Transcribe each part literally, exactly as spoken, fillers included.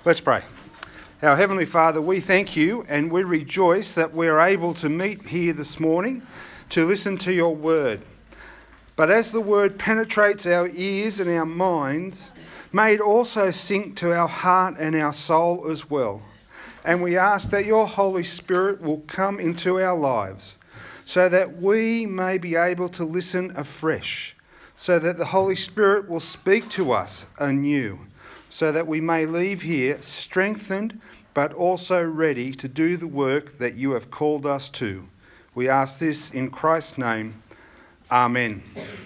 Let's pray. Our Heavenly Father, we thank you and we rejoice that we're able to meet here this morning to listen to your word. But as the word penetrates our ears and our minds, may it also sink to our heart and our soul as well. And we ask that your Holy Spirit will come into our lives so that we may be able to listen afresh, so that the Holy Spirit will speak to us anew, so that we may leave here strengthened but also ready to do the work that you have called us to. We ask this in Christ's name. Amen.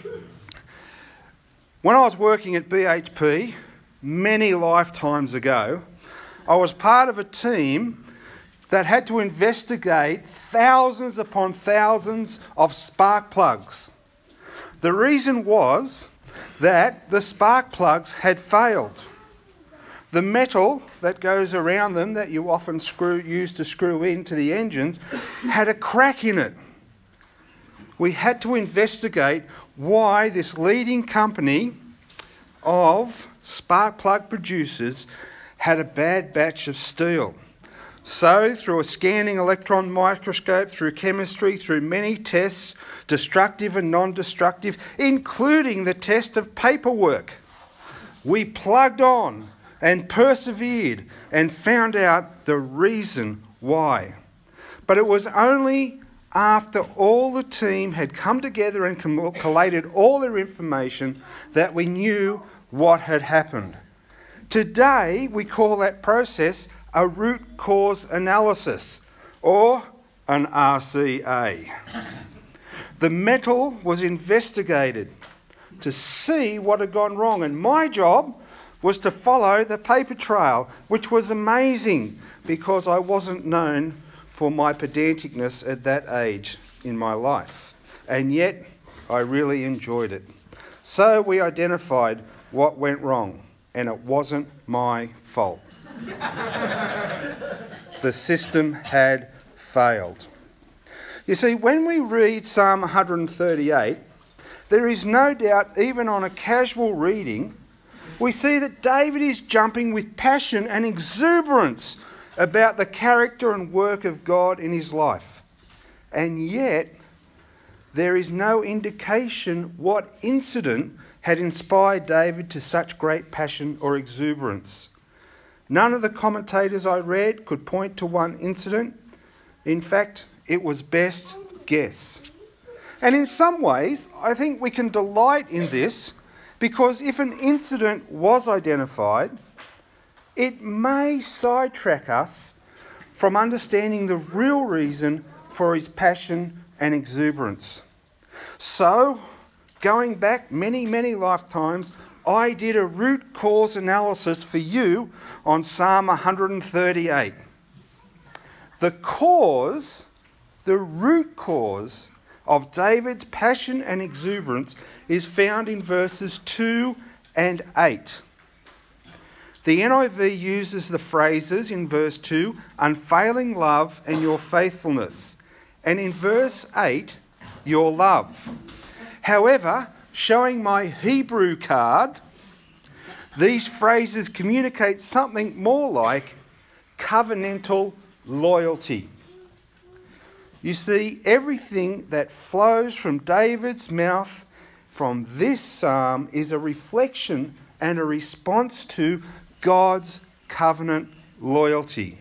When I was working at B H P many lifetimes ago, I was part of a team that had to investigate thousands upon thousands of spark plugs. The reason was that the spark plugs had failed. The metal that goes around them that you often screw, use to screw into the engines had a crack in it. We had to investigate why this leading company of spark plug producers had a bad batch of steel. So, through a scanning electron microscope, through chemistry, through many tests, destructive and non-destructive, including the test of paperwork, we plugged on and persevered and found out the reason why. But it was only after all the team had come together and collated all their information that we knew what had happened. Today, we call that process a root cause analysis, or an R C A. The metal was investigated to see what had gone wrong, and my job was to follow the paper trail, which was amazing because I wasn't known for my pedanticness at that age in my life. And yet, I really enjoyed it. So we identified what went wrong, and it wasn't my fault. The system had failed. You see, when we read Psalm one thirty-eight, there is no doubt, even on a casual reading, we see that David is jumping with passion and exuberance about the character and work of God in his life. And yet, there is no indication what incident had inspired David to such great passion or exuberance. None of the commentators I read could point to one incident. In fact, it was best guess. And in some ways, I think we can delight in this, because if an incident was identified, it may sidetrack us from understanding the real reason for his passion and exuberance. So, going back many, many lifetimes, I did a root cause analysis for you on Psalm one thirty-eight. The cause, the root cause of David's passion and exuberance is found in verses two and eight. The N I V uses the phrases in verse two, unfailing love and your faithfulness, and in verse eight, your love. However, showing my Hebrew card, these phrases communicate something more like covenantal loyalty. You see, everything that flows from David's mouth from this psalm is a reflection and a response to God's covenant loyalty.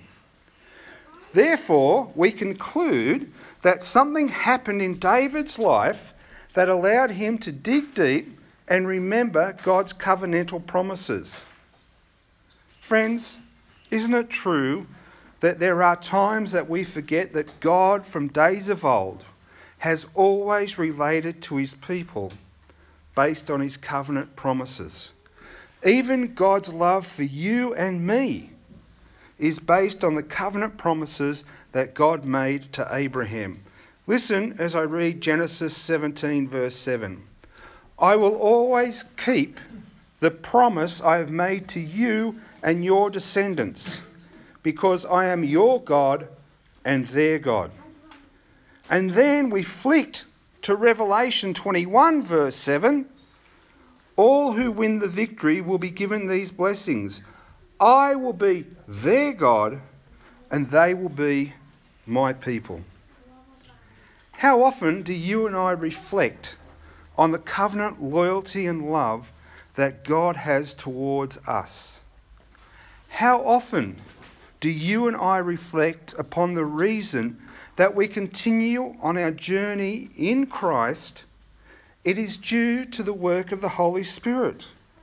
Therefore, we conclude that something happened in David's life that allowed him to dig deep and remember God's covenantal promises. Friends, isn't it true that there are times that we forget that God from days of old has always related to his people based on his covenant promises? Even God's love for you and me is based on the covenant promises that God made to Abraham. Listen as I read Genesis seventeen verse seven. I will always keep the promise I have made to you and your descendants, because I am your God and their God. And then we flicked to Revelation twenty-one verse seven. All who win the victory will be given these blessings. I will be their God and they will be my people. How often do you and I reflect on the covenant loyalty and love that God has towards us? How often do you and I reflect upon the reason that we continue on our journey in Christ? It is due to the work of the Holy Spirit.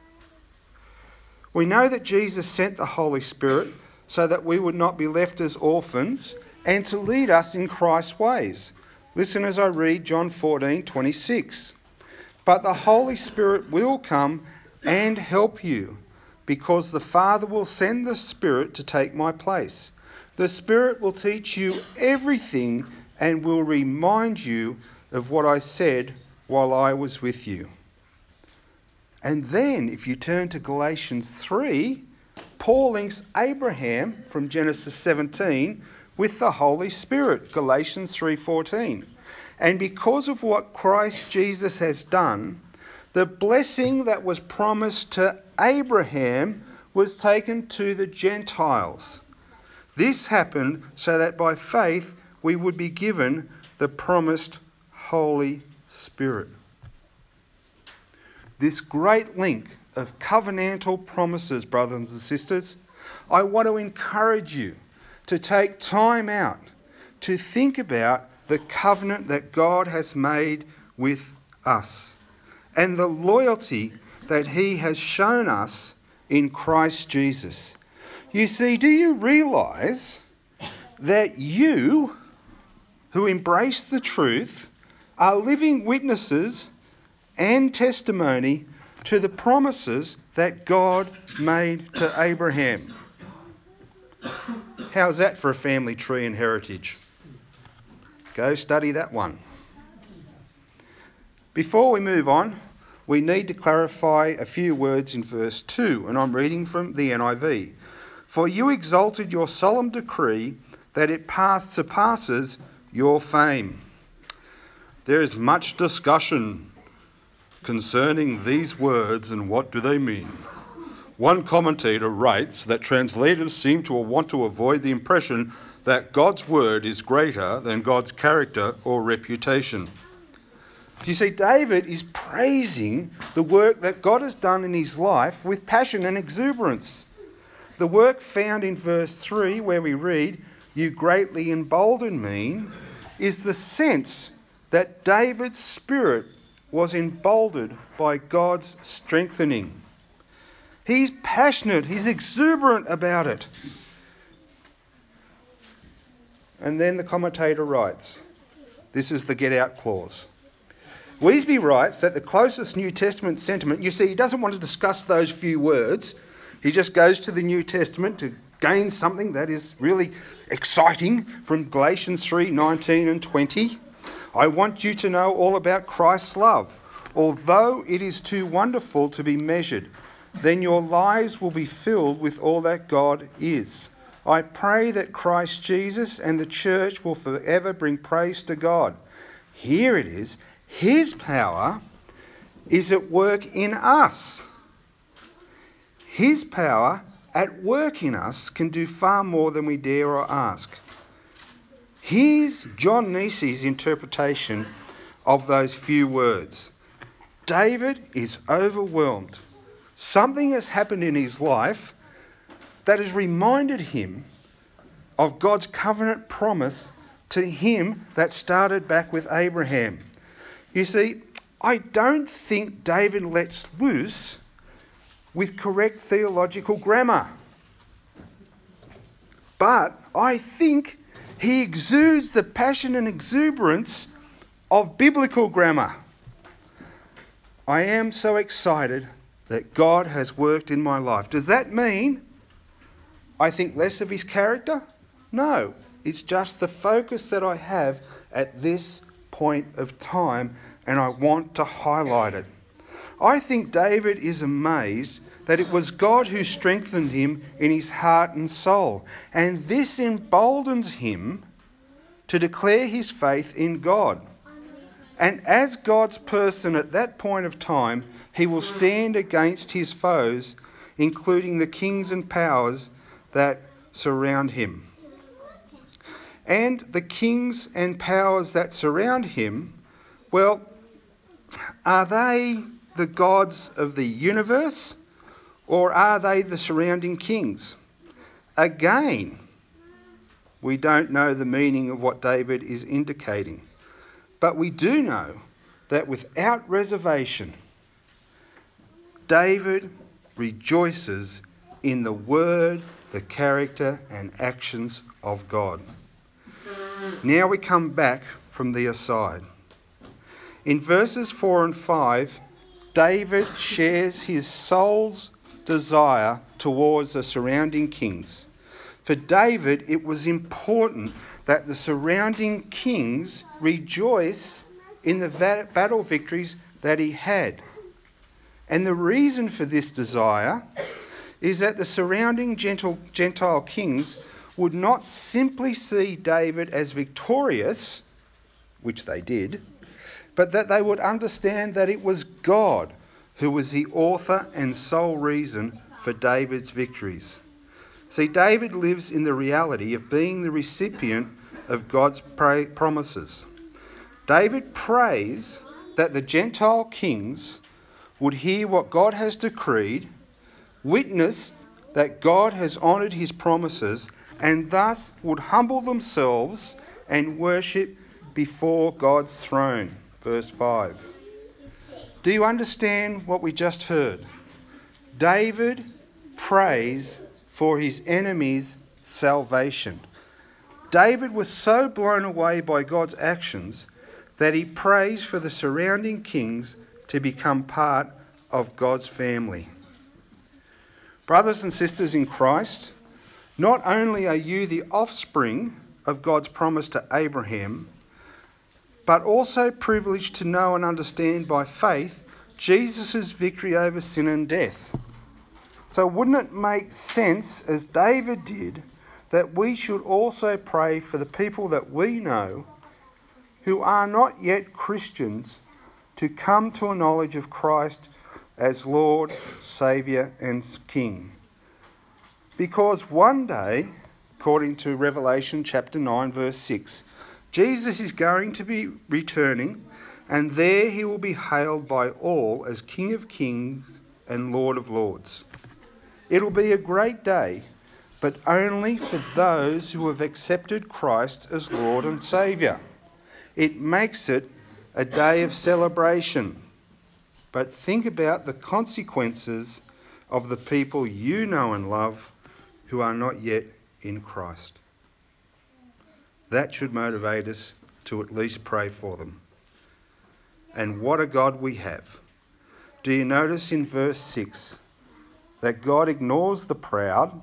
We know that Jesus sent the Holy Spirit so that we would not be left as orphans and to lead us in Christ's ways. Listen as I read John fourteen twenty-six. But the Holy Spirit will come and help you, because the Father will send the Spirit to take my place. The Spirit will teach you everything and will remind you of what I said while I was with you. And then, if you turn to Galatians three, Paul links Abraham from Genesis seventeen with the Holy Spirit, Galatians three fourteen. And because of what Christ Jesus has done, the blessing that was promised to Abraham was taken to the Gentiles. This happened so that by faith we would be given the promised Holy Spirit. This great link of covenantal promises, brothers and sisters, I want to encourage you to take time out to think about the covenant that God has made with us and the loyalty that he has shown us in Christ Jesus. You see, do you realise that you, who embrace the truth, are living witnesses and testimony to the promises that God made to Abraham? How's that for a family tree and heritage? Go study that one. Before we move on, we need to clarify a few words in verse two, and I'm reading from the N I V. For you exalted your solemn decree that it pass surpasses your fame. There is much discussion concerning these words and what do they mean. One commentator writes that translators seem to want to avoid the impression that God's word is greater than God's character or reputation. You see, David is praising the work that God has done in his life with passion and exuberance. The work found in verse three, where we read, "You greatly embolden me," is the sense that David's spirit was emboldened by God's strengthening. He's passionate, he's exuberant about it. And then the commentator writes, this is the get out clause. Weasby writes that the closest New Testament sentiment, you see, he doesn't want to discuss those few words. He just goes to the New Testament to gain something that is really exciting from Galatians three nineteen and twenty. I want you to know all about Christ's love. Although it is too wonderful to be measured, then your lives will be filled with all that God is. I pray that Christ Jesus and the church will forever bring praise to God. Here it is. His power is at work in us. His power at work in us can do far more than we dare or ask. Here's John Nisi's interpretation of those few words. David is overwhelmed. Something has happened in his life that has reminded him of God's covenant promise to him that started back with Abraham. You see, I don't think David lets loose with correct theological grammar. But I think he exudes the passion and exuberance of biblical grammar. I am so excited that God has worked in my life. Does that mean I think less of his character? No, it's just the focus that I have at this point of time, and I want to highlight it. I think David is amazed that it was God who strengthened him in his heart and soul, and this emboldens him to declare his faith in God. And as God's person at that point of time, he will stand against his foes including the kings and powers that surround him. And the kings and powers that surround him, well, are they the gods of the universe, or are they the surrounding kings? Again, we don't know the meaning of what David is indicating, but we do know that without reservation, David rejoices in the word, the character and actions of God. Now we come back from the aside. In verses four and five, David shares his soul's desire towards the surrounding kings. For David, it was important that the surrounding kings rejoice in the battle victories that he had. And the reason for this desire is that the surrounding Gentile kings would not simply see David as victorious, which they did, but that they would understand that it was God who was the author and sole reason for David's victories. See, David lives in the reality of being the recipient of God's promises. David prays that the Gentile kings would hear what God has decreed, witness that God has honoured his promises, and thus would humble themselves and worship before God's throne. Verse five. Do you understand what we just heard? David prays for his enemies' salvation. David was so blown away by God's actions that he prays for the surrounding kings to become part of God's family. Brothers and sisters in Christ, not only are you the offspring of God's promise to Abraham, but also privileged to know and understand by faith Jesus' victory over sin and death. So wouldn't it make sense, as David did, that we should also pray for the people that we know who are not yet Christians to come to a knowledge of Christ as Lord, Saviour and King? Because one day, according to Revelation chapter nine verse six, Jesus is going to be returning, and there he will be hailed by all as King of Kings and Lord of Lords. It'll be a great day, but only for those who have accepted Christ as Lord and Saviour. It makes it a day of celebration. But think about the consequences of the people you know and love who are not yet in Christ. That should motivate us to at least pray for them. And what a God we have. Do you notice in verse six that God ignores the proud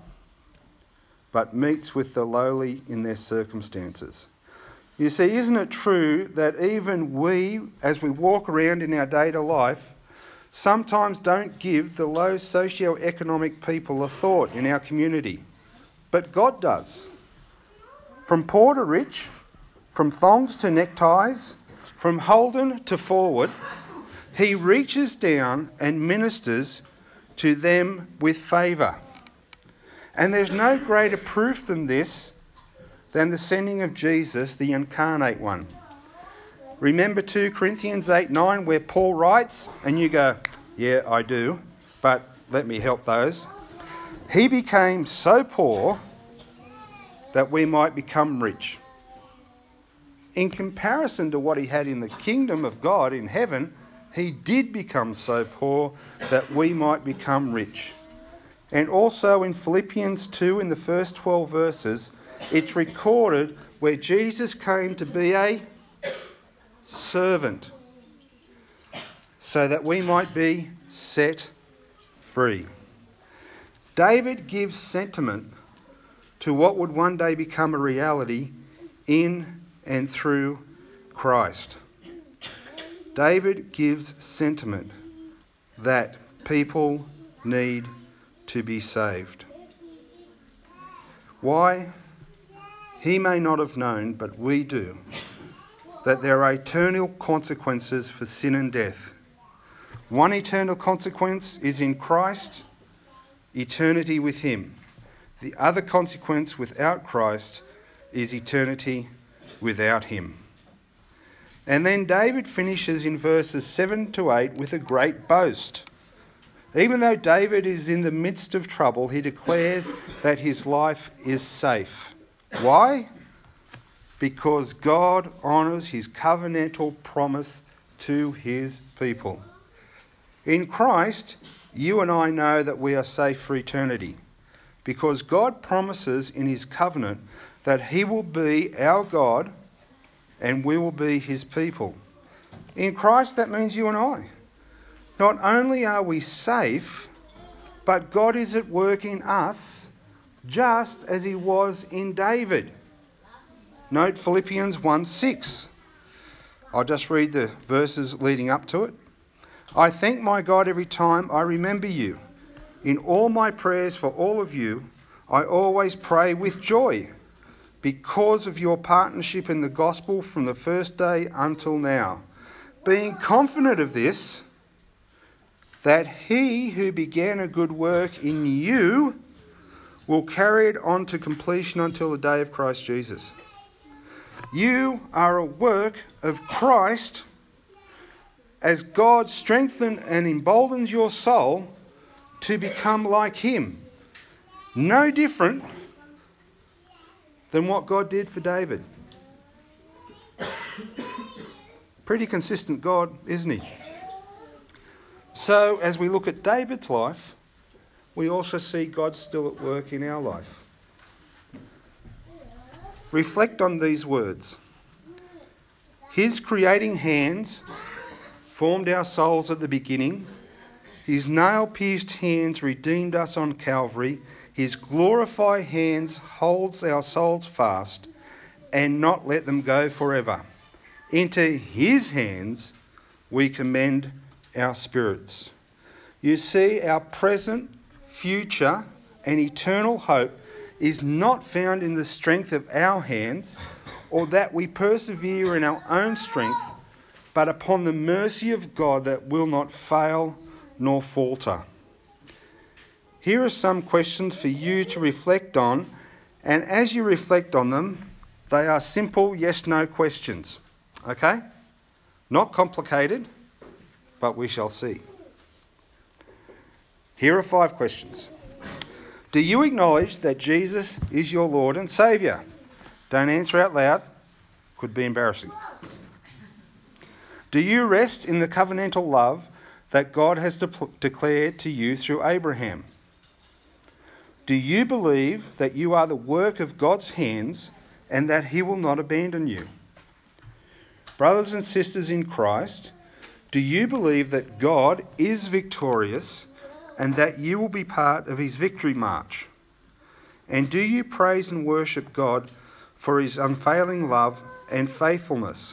but meets with the lowly in their circumstances? You see, isn't it true that even we, as we walk around in our day-to-day life, sometimes don't give the low socio-economic people a thought in our community? But God does. From poor to rich, from thongs to neckties, from Holden to Forward, he reaches down and ministers to them with favour. And there's no greater proof than this than the sending of Jesus, the incarnate one. Remember two Corinthians eight nine, where Paul writes, and you go, yeah, I do, but let me help those. He became so poor that we might become rich. In comparison to what he had in the kingdom of God in heaven, he did become so poor that we might become rich. And also in Philippians two, in the first twelve verses, it's recorded where Jesus came to be a servant so that we might be set free. David gives sentiment to what would one day become a reality in and through Christ. David gives sentiment that people need to be saved. Why? He may not have known, but we do, that there are eternal consequences for sin and death. One eternal consequence is in Christ, eternity with him. The other consequence without Christ is eternity without him. And then David finishes in verses seven to eight with a great boast. Even though David is in the midst of trouble, he declares that his life is safe. Why? Because God honours his covenantal promise to his people. In Christ, you and I know that we are safe for eternity, because God promises in his covenant that he will be our God and we will be his people. In Christ, that means you and I. Not only are we safe, but God is at work in us just as he was in David. Note Philippians one six. I'll just read the verses leading up to it. I thank my God every time I remember you. In all my prayers for all of you, I always pray with joy because of your partnership in the gospel from the first day until now. Being confident of this, that he who began a good work in you will carry it on to completion until the day of Christ Jesus. You are a work of Christ as God strengthens and emboldens your soul to become like him. No different than what God did for David. Pretty consistent God, isn't he? So as we look at David's life, we also see God still at work in our life. Reflect on these words. His creating hands formed our souls at the beginning. His nail-pierced hands redeemed us on Calvary. His glorified hands holds our souls fast and not let them go forever. Into his hands we commend our spirits. You see, our present, future and eternal hope is not found in the strength of our hands or that we persevere in our own strength, but upon the mercy of God that will not fail nor falter. Here are some questions for you to reflect on, and as you reflect on them, they are simple yes-no questions. Okay? Not complicated, but we shall see. Here are five questions. Do you acknowledge that Jesus is your Lord and Saviour? Don't answer out loud. Could be embarrassing. Do you rest in the covenantal love that God has de- declared to you through Abraham? Do you believe that you are the work of God's hands and that he will not abandon you? Brothers and sisters in Christ, do you believe that God is victorious and that you will be part of his victory march? And do you praise and worship God for his unfailing love and faithfulness?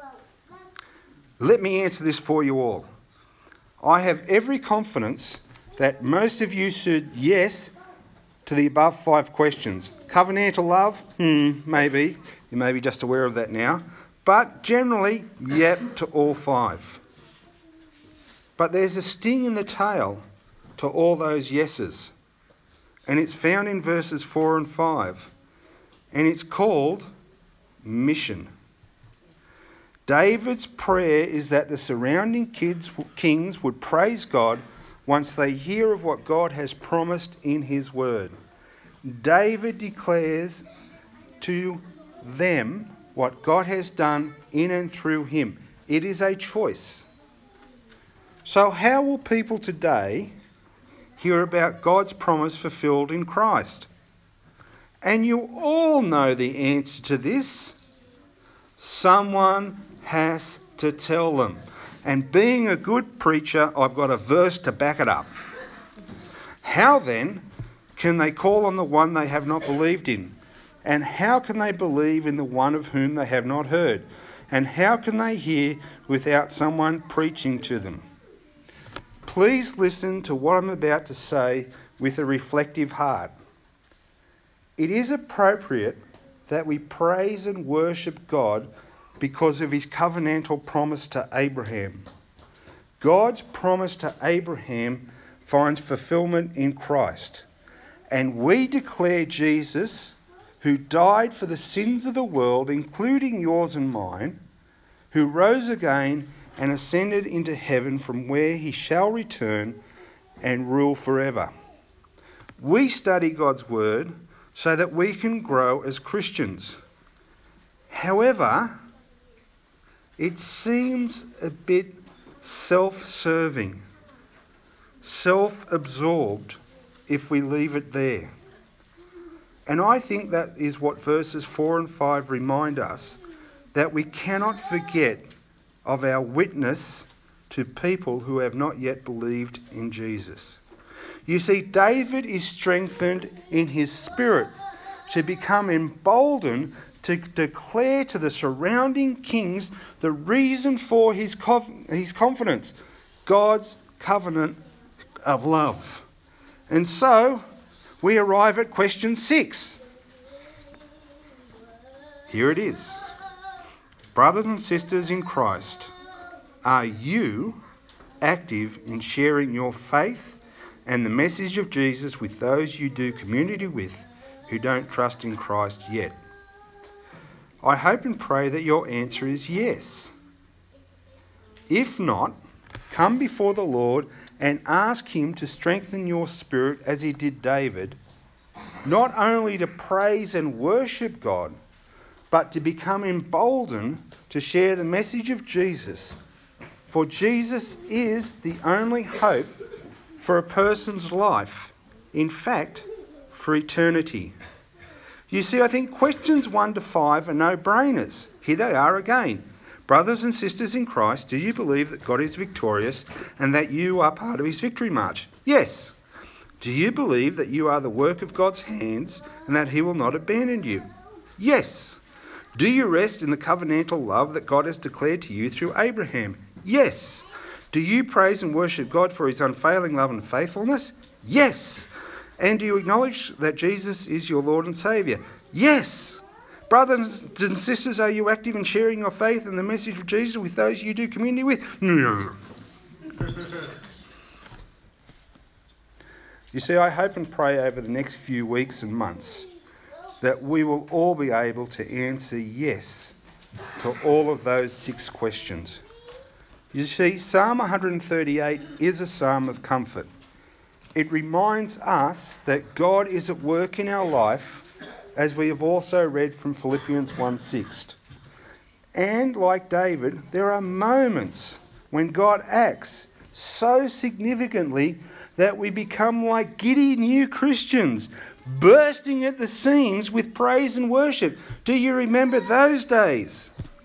Let me answer this for you all. I have every confidence that most of you said yes to the above five questions. Covenantal love? Hmm, maybe. You may be just aware of that now. But generally, yep to all five. But there's a sting in the tail to all those yeses. And it's found in verses four and five. And it's called mission. David's prayer is that the surrounding kids, kings would praise God once they hear of what God has promised in his word. David declares to them what God has done in and through him. It is a choice. So how will people today hear about God's promise fulfilled in Christ? And you all know the answer to this. Someone has to tell them. And being a good preacher, I've got a verse to back it up. How then can they call on the one they have not believed in? And how can they believe in the one of whom they have not heard? And how can they hear without someone preaching to them? Please listen to what I'm about to say with a reflective heart. It is appropriate that we praise and worship God because of his covenantal promise to Abraham. God's promise to Abraham finds fulfillment in Christ. And we declare Jesus, who died for the sins of the world, including yours and mine, who rose again and ascended into heaven, from where he shall return and rule forever. We study God's word so that we can grow as Christians. However, it seems a bit self-serving, self-absorbed if we leave it there. And I think that is what verses four and five remind us, that we cannot forget of our witness to people who have not yet believed in Jesus. You see, David is strengthened in his spirit to become emboldened to declare to the surrounding kings the reason for his, conf- his confidence, God's covenant of love. And so we arrive at question six. Here it is. Brothers and sisters in Christ, are you active in sharing your faith and the message of Jesus with those you do community with who don't trust in Christ yet? I hope and pray that your answer is yes. If not, come before the Lord and ask him to strengthen your spirit as he did David, not only to praise and worship God, but to become emboldened to share the message of Jesus. For Jesus is the only hope for a person's life, in fact, for eternity. You see, I think questions one to five are no-brainers. Here they are again. Brothers and sisters in Christ, do you believe that God is victorious and that you are part of his victory march? Yes. Do you believe that you are the work of God's hands and that he will not abandon you? Yes. Do you rest in the covenantal love that God has declared to you through Abraham? Yes. Do you praise and worship God for his unfailing love and faithfulness? Yes. And do you acknowledge that Jesus is your Lord and Saviour? Yes. Brothers and sisters, are you active in sharing your faith and the message of Jesus with those you do community with? No. You see, I hope and pray over the next few weeks and months that we will all be able to answer yes to all of those six questions. You see, Psalm one thirty-eight is a psalm of comfort. It reminds us that God is at work in our life, as we have also read from Philippians one six. And like David, there are moments when God acts so significantly that we become like giddy new Christians, bursting at the seams with praise and worship. Do you remember those days?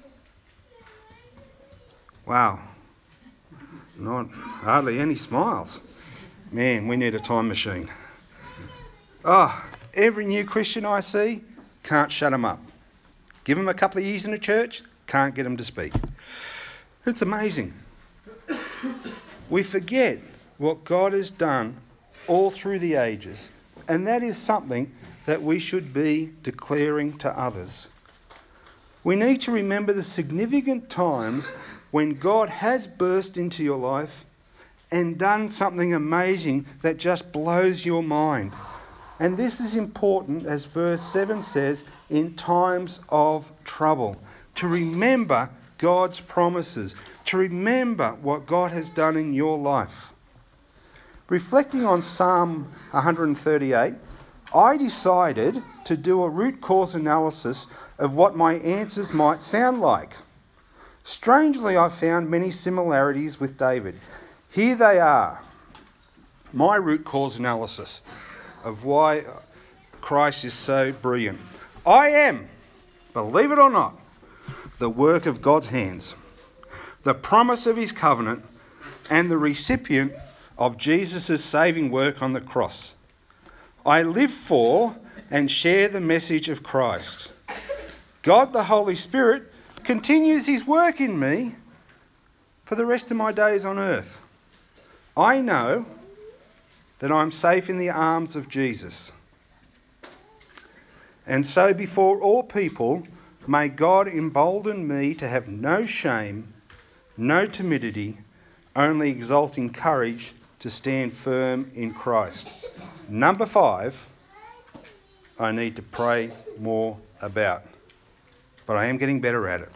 Wow. Not hardly any smiles. Man, we need a time machine. Oh, every new Christian I see, can't shut them up. Give them a couple of years in the church, can't get them to speak. It's amazing. We forget what God has done all through the ages, and that is something that we should be declaring to others. We need to remember the significant times when God has burst into your life and done something amazing that just blows your mind. And this is important, as verse seven says, in times of trouble, to remember God's promises, to remember what God has done in your life. Reflecting on Psalm one thirty-eight, I decided to do a root cause analysis of what my answers might sound like. Strangely, I found many similarities with David. Here they are, my root cause analysis of why Christ is so brilliant. I am, believe it or not, the work of God's hands, the promise of his covenant, and the recipient of Jesus' saving work on the cross. I live for and share the message of Christ. God the Holy Spirit continues his work in me for the rest of my days on earth. I know that I'm safe in the arms of Jesus. And so before all people, may God embolden me to have no shame, no timidity, only exalting courage to stand firm in Christ. Number five, I need to pray more about, but I am getting better at it.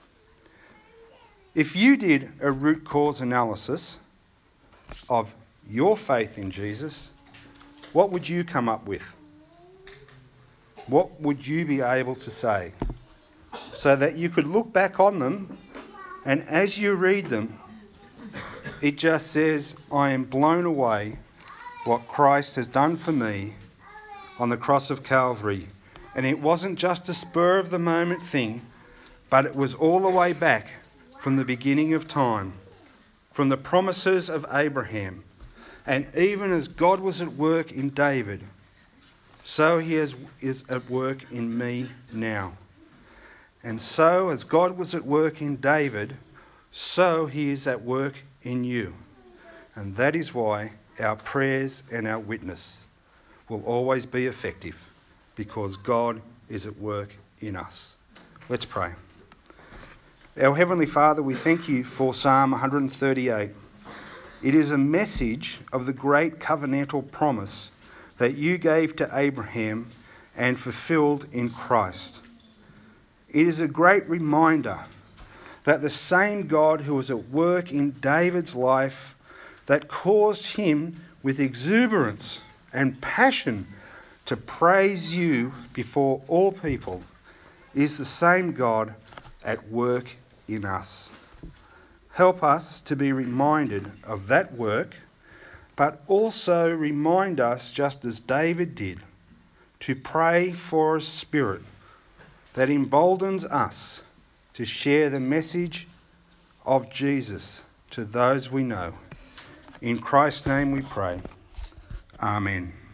If you did a root cause analysis of your faith in Jesus, what would you come up with? What would you be able to say? So that you could look back on them, and as you read them, it just says, I am blown away what Christ has done for me on the cross of Calvary. And it wasn't just a spur of the moment thing, but it was all the way back from the beginning of time, from the promises of Abraham. And even as God was at work in David, so he is, is at work in me now. And so as God was at work in David, so he is at work in you. And that is why our prayers and our witness will always be effective, because God is at work in us. Let's pray. Our Heavenly Father, we thank you for Psalm one thirty-eight. It is a message of the great covenantal promise that you gave to Abraham and fulfilled in Christ. It is a great reminder that the same God who was at work in David's life, that caused him with exuberance and passion to praise you before all people, is the same God at work in us. Help us to be reminded of that work, but also remind us, just as David did, to pray for a spirit that emboldens us to share the message of Jesus to those we know. In Christ's name we pray. Amen.